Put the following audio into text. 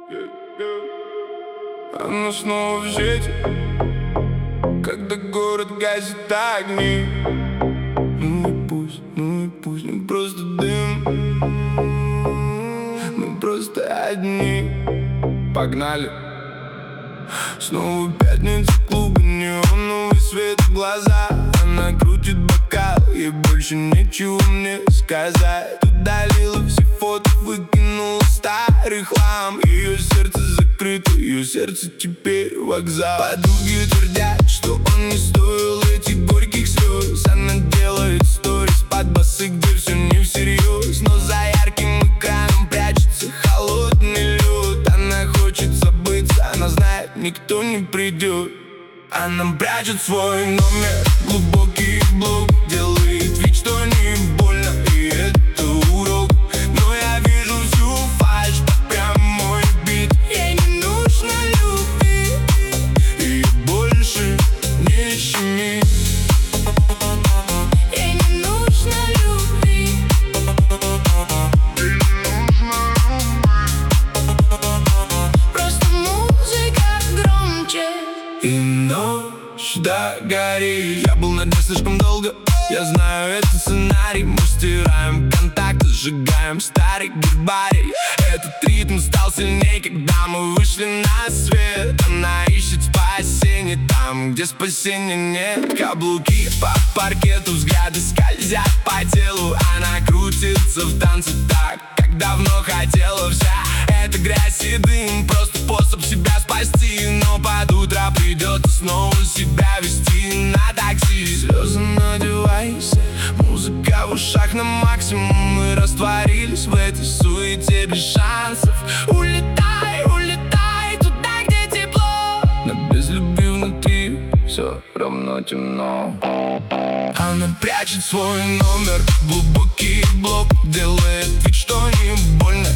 Она снова в сети, когда город гасит огни. Ну и пусть, не просто дым, мы просто одни. Погнали. Снова пятница, клубы, неоновый свет в глаза. Она крутит бокал, ей больше нечего мне сказать. Удалила все фото, выкинула старый хлам. Ее сердце закрыто, ее сердце теперь вокзал. Подруги твердят, что он не стоил этих горьких слез. Она делает сторис под басы, где все не всерьез. Но за ярким экраном прячется холодный лед. Она хочет забыться, она знает, никто не придет. Она прячет свой номер, глубокий блок. Делает вид, что не больно, и это урок. Но я вижу всю фальшь под прямой бит. Ей не нужно любви, и больше не щеми. Ей не нужно любви, просто музыка громче. И ночь догорит. Я был на дне слишком долго, я знаю этот сценарий. Мы стираем контакты, сжигаем старый гербарий. Этот ритм стал сильнее, когда мы вышли на свет. Она ищет спасение там, где спасения нет. Каблуки по паркету, взгляды скользят по телу. Она крутится в танце так, как давно хотела. Вся эта грязь и дым, просто способ себя спасти. Но под утро придется снова себя вести на такси. Слезы на девайсе, музыка в ушах на максимум. Мы растворились в этой суете без шансов. Улетай, улетай туда, где тепло. Но без любви внутри все равно темно. Она прячет свой номер, глубокий блок. Делает вид, что не больно,